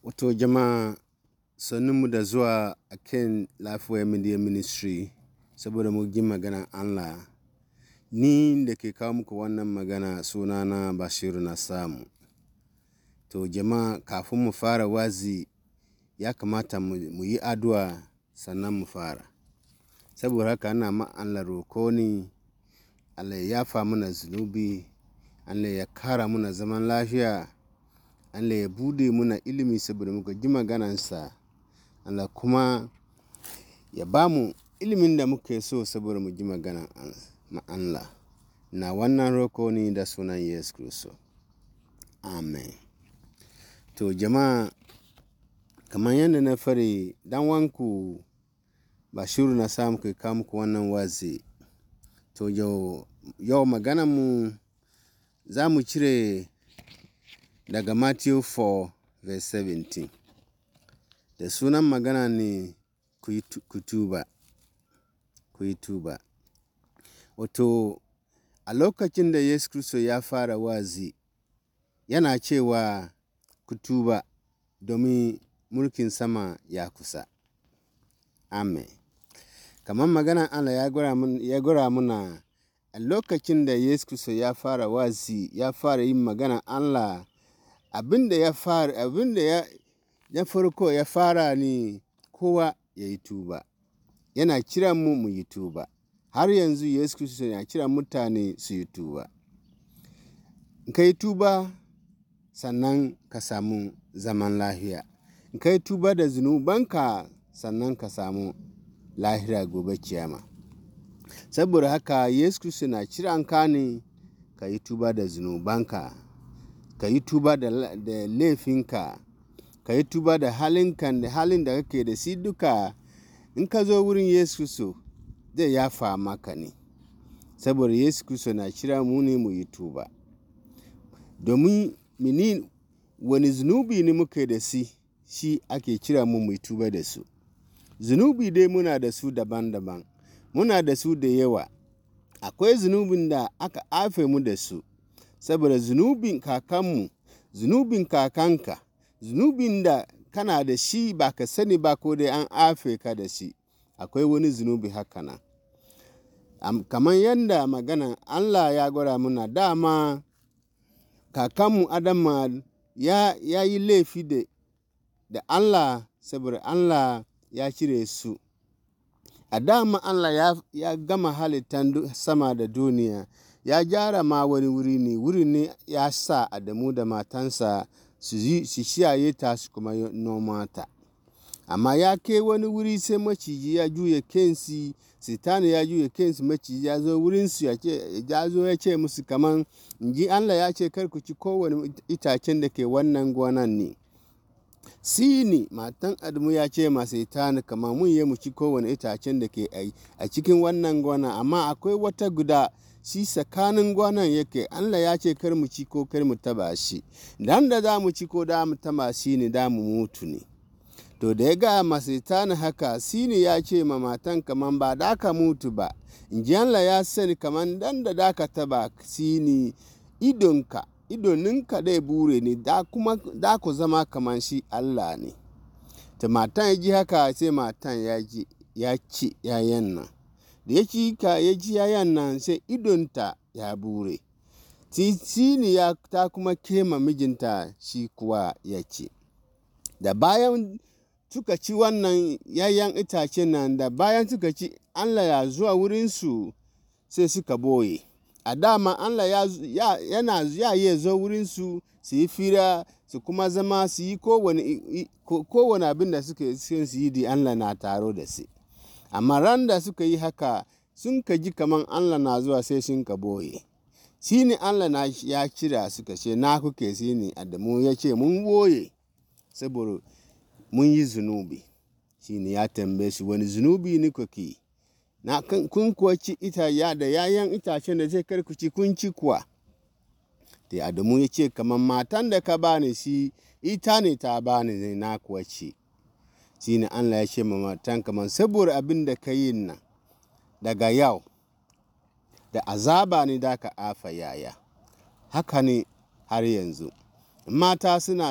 Wato jama'a sannunmu da zuwa a kan Lifeway Media Ministry saboda mu ji maganar Allah. Ni da ke kawo muku wannan magana sunana Bashiru na samu. To jama'a kafin mu fara wazi ya kamata mu yi addu'a sannan mu fara. Saboda haka ana ma Allah roko ne, Allah ya yafa mana zunubi, Allah ya kara mana zaman lafiya, Allah ya bude muna ilimi saboda muka ji maganansa, Allah kuma ya ba mu ilimin da muke so saboda mu ji maganan Allah. Na wannan roko ne da sunan Yesu Kristo. Amen. To jama'a, kamar yadda na fari, dan wanku Bashiru na samu kai kawo muku wannan wazi. To yau maganarmu za mu cire daga Matthew 4 verse 17. Da sunan magana ne ku tuba. Wato a lokacin da Yesu Kristo ya fara wazi, yana cewa ku tuba domin mulkin sama ya kusa. Amen. Kamar maganar Allah ya gwara muna a lokacin da Yesu Kristo ya fara wazi, ya fara yin maganar Allah, abinda ya farko ya fara ne kowa ya yi tuba. Yana kiran mu yi tuba. Har yanzu Yesu Kristo yana kiran mutane su yi tuba. Ka yi tuba sannan ka samu zaman lafiya. Ka yi tuba da zunubanka sannan ka samu lahira gobe kiyama. Saboda haka Yesu Kristo na kiran ka ne ka yi tuba da zunubanka, ka yi tuba da laifinka, ka yi tuba da halin da kake da shi duka. In ka zo wurin Yesu Kristo zai yafa maka ne. Saboda Yesu Kristo na kira mu ne mu yi tuba. Domin wani zunubi ne muke da shi ake kira mu yi tuba da su. Zunubi dai muna da su daban-daban, muna da su da yawa. Akwai zunubin da aka haife mu da su, saboda zunubin kakanmu, zunubin kakanka, zunubin da kana da shi ba ka sani ba ko dai an haife ka da shi. Akwai wani zunubi haka nan. Kamar yadda maganan Allah ya gwada muna, dama kakanmu Adamu ya yi laifi da Allah, saboda Allah ya cire su. A dama Allah ya gama halittar sama da duniya, ya gyara ma wani wuri ne ya sa Adamu da matansa su shiyaye ta su kuma noma ta. Amma ya kai wani wuri sai maciji ya juya kansu, Sitani ya juya kansu, maciji ya zo wurinsu ya zo ya ce musu kaman, inji Allah ya ce kar ku ci kowane itacen da ke wannan gonan ne. Sini matan Adamu ya ce ma Sitani kamar mun yi mu ci kowane itacen da ke a cikin wannan gona, amma akwai wata guda shi tsakanin gonan yake, Allah ya ce kar mu ci ko kar mu taba shi. Dan da za mu ci ko da mu taba shi ne da mu mutu ne. To da ya ga ma Sitani haka, Sini ya ce ma matan kaman ba da ka mutu ba. Inji Allah ya sani kaman dan da ka taba Sini, idoninka dai bure ne, da ku zama kaman shi Allah ne. Ta matan ya ji haka, sai matan ya ci yayan nan. Da ya ji yayan nan sai idonta ya bure. Sini ta kuma kema mijinta, shi kuwa ya ci. Da bayan suka ci wannan yayan itacen nan, da bayan suka ci, Allah ya zuwa wurinsu sai suka boye. A dama Allah ya zo wurinsu su yi fira, su kuma zama su yi kowane abin da suke su yi da Allah na taro da su. Amma ran da suka yi haka, sun ka ji kaman Allah na zuwa sai sun ka boye. Shi ne Allah ya kira suka ce, na kuke? Shi ne Adamu ya ce, mun boye saboda mun yi zunubi. Shi ne ya tambaye su, wani zunubi ne kuke? Kun kuwa ci da yayan itacen da zai kar ku ci, kun ci kuwa? Da Adamu ya ce, kamar matan da ka bani shi, ita ne ta bani na kuwa ci. Shi ne Allah ya ce ma matan, kamar saboda abin da ka yi nan, daga yau da azaba ne da ka afa yaya. Haka ne har yanzu. Mata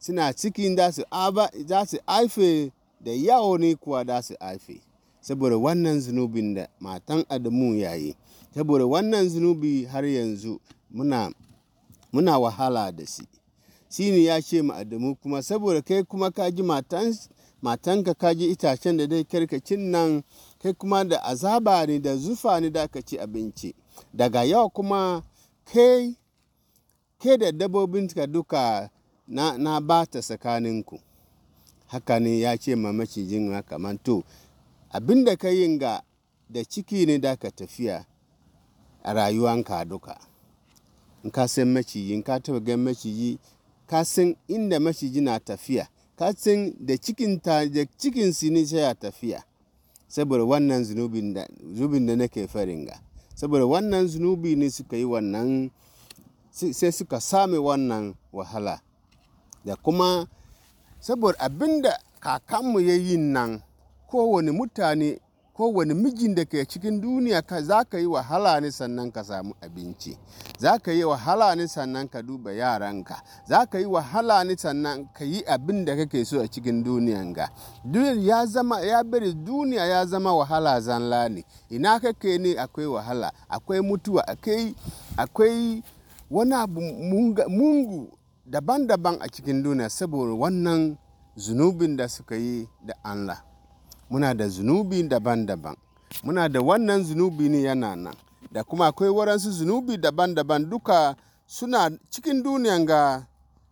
suna cikin za su haife da yawa ne kuwa za su haife, saboda wannan zunubin da matan Adamu ya yi. Saboda wannan zunubi har yanzu muna wahala da shi ne ya ce ma Adamu kuma, saboda kai kuma ka ji matanka ka ji itacen da dai karkacin nan, kai kuma da azaba ne da zufa ne da ka ci abinci, daga yau kuma kai da dabbobinka duka na bata tsakaninku. Haka ne ya ce ma macijin haka, to abin da ka yin ga da ciki ne da ka tafiya a rayuwanka duka. In ka san maciji, in ka taba gan maciji, ka san inda maciji na tafiya, ka san da cikin su ne sai ya tafiya, saboda wannan zunubin da nake farin ga, saboda wannan zunubi ne suka yi wannan, sai suka sami wannan wahala. Da kuma saboda abin da kakanmu ya yi nan, kowane mutane, kowane mijin da ke cikin duniya za ka yi wahala ne sannan ka samu abinci, za ka yi wahala ne sannan ka duba yaranka, za ka yi wahala ne sannan ka yi abin da kake so a cikin duniyan ga. Ya bari duniya ya zama wahala zanla ne. Ina kake ne akwai wahala, akwai mutuwa, akwai wani abu mungu daban-daban a cikin duniya, saboda wannan zunubin da suka yi da Allah. Muna da zunubi daban-daban, muna da wannan zunubi ne yana nan, da kuma akwai waransu zunubi daban-daban duka suna cikin duniyan ga,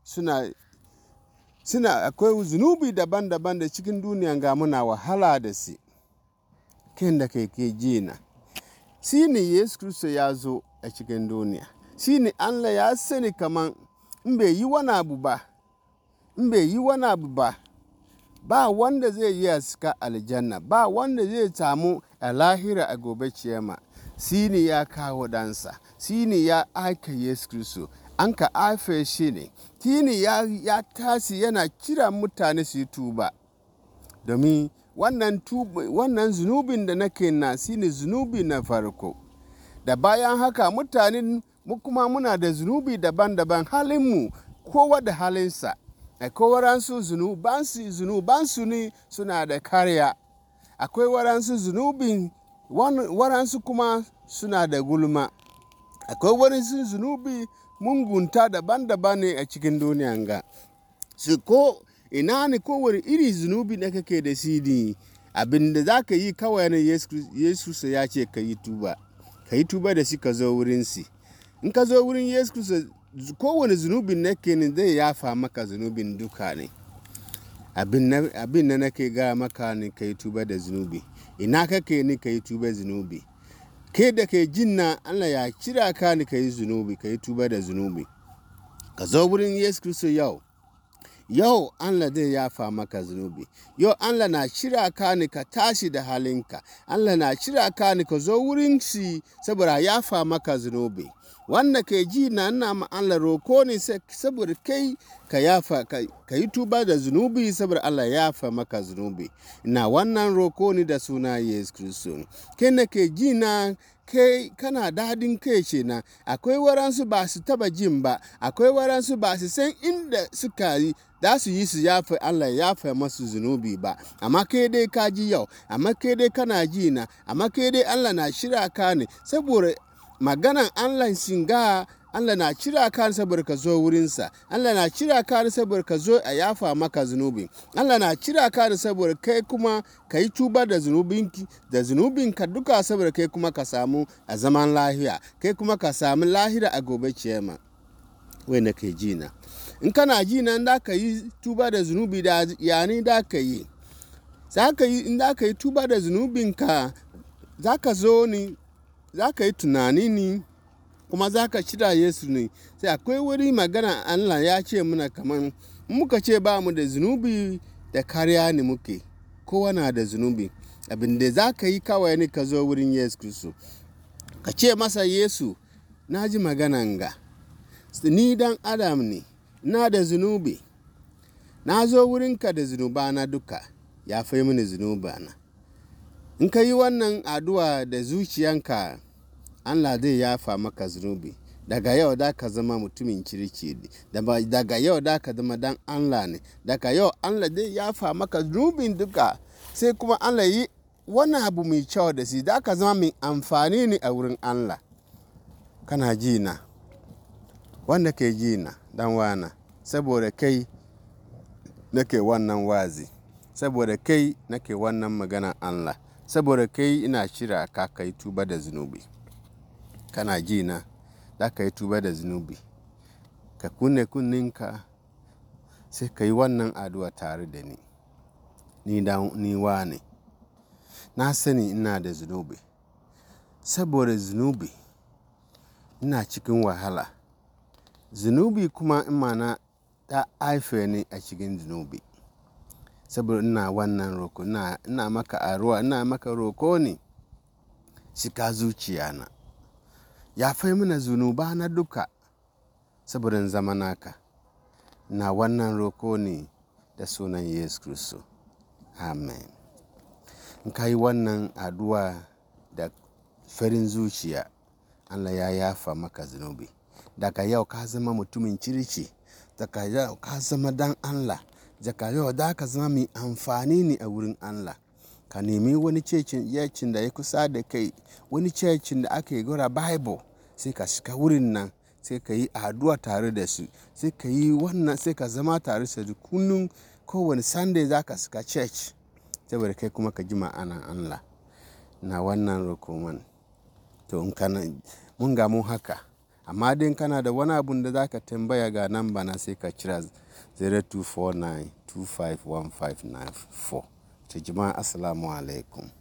akwai zunubi daban-daban da cikin duniyan ga muna wahala da su. Ken da ke ji na, shi ne Yesu Kristo ya zo a cikin duniya, shi ne Allah ya sani kaman in bai yi wani abu ba, ba wanda zai yi suka aljanna, ba wanda zai samu a lahira a gobe ciyama. Shi ne ya kawo dansa, shi ne ya aika Yesu Kristo, an ka haife shi ne, shi ne ya tasi yana kira mutane su yi tuba, domin wannan zunubin da nake na shi ne zunubi na farko. Da bayan haka mutanen mu kuma muna da zunubi daban-daban, halinmu kowa da halinsa. Akwai waransu zunubansu ne suna da karya, akwai waransu waransu kuma suna da gulma, akwai waransu zunubi mungunta daban-daban ne a cikin duniyan ga. Ko ina ne kowane iri zunubi da kake da shi ne, abin da za ka yi kawai ne Yesu ya ce ka yi tuba da shi ka zo wurin shi. In ka zo wurin Yesu Kristo, kowane zunubin nake ne zai yafa maka zunubin duka ne. Abin da nake gaya maka ne ka yi tuba da zunubi. Ina kake ne ka yi tuba zunubi. Ke da ke jin na Allah ya kira ka ne ka yi zunubi, ka yi tuba da zunubi. Ka zo wurin Yesu Kristo yau. Yau Allah zai yafa maka zunubi. Yau Allah na kira ka ne ka tashi da halinka. Allah na kira ka ne ka zo wurin shi saboda yafa maka zunubi. Wanda ke ji na ina ma Allah roko ne saboda kai ka yi tuba da zunubi, saboda Allah yafa maka zunubi. Ina wannan roko ne da suna Yesu Kristo. Kai da ke ji na, kai kana dadin kai ce na, akwai waransu ba su taba jin ba, akwai waransu ba su san inda suka yi da su yi su yafa Allah yafa masu zunubi ba, amma kai dai ka ji yau, amma kai dai kana ji na, amma kai dai Allah na shirya ka ne saboda maganan Allah singa. Allah na kira ka saboda ka zo wurinsa. Allah na kira ka saboda ka zo a yafa maka zunubi. Allah na kira ka saboda kai kuma ka yi tuba da zunubinka duka, saboda kai kuma ka samu a zaman lahiya, kai kuma ka samu lahira a gobe ciyama. Wanda ke ji na, in kana ji na, da ka yi tuba da zunubi da yani da ka yi, in da ka yi tuba da zunubinka, za ka zo ni, za ka yi tunani ni, kuma za ka kira Yesu ne. Sai akwai wuri magana Allah ya ce muna kaman muka ce ba mu da zunubi da kariya ne muke, kowa na da zunubi. Abin da za ka yi kawai ne ka zo wurin Yesu Kristo, ka ce masa, Yesu, na ji maganan ga, ni dan Adam ne, na da zunubi, na zo wurinka da zunubana duka, ya fai mini zunubana. In ka yi wannan addu'a da zuciyanka, Allah zai yafa maka zunubi. daga yau da ka zama mutumin kirki ne, daga yau da ka zama dan Allah ne, daga yau Allah zai yafa maka zunubin duka, sai kuma Allah yi wani abu mai kyau da shi, da ka zama mai amfani ne a wurin Allah. Kana ji na, wanda ke ji na dan wana, saboda kai nake wannan wazi, saboda kai nake wannan magana Allah, saboda kai ina shirya ka kai tuba da zunubi. Kana ji na, da ka yi tuba da zunubi, ka kunne kunninka sai ka yi wannan addu'a tare da ni. Ni wane, na sani ina da zunubi, saboda zunubi ina cikin wahala. Zunubi kuma imana ta haife ni a cikin zunubi, saboda ina wannan roko, ina maka aruwa, ina maka roko ne, shika zuciya na, ya fai mana zunuba na duka, saboda in zama naka. Na wannan roko ne da sunan Yesu Kristo. Amen. In ka yi wannan addu'a da farin zuciya, Allah ya yafa maka zunubi. Daga yau ka zama mutumin kirki, daga yau ka zama dan Allah, daga yau da ka zama mai amfani ne a wurin Allah. Ka nemi wani cecin da ya kusa da kai, wani cecin da ake gora Bible, sai ka shiga wurin nan, sai ka yi addu'a tare da su, sai ka yi wannan, sai ka zama tare da su kullum. Kowane Sunday za ka shiga church, saboda kai kuma ka ji ma'anar Allah. Na wannan rokoman, to in kana mun gamu haka, amma dai kana da wani abun da za ka tambaya, ga nan bana, sai ka kira 0249 251594. To jama'a assalamu alaikum.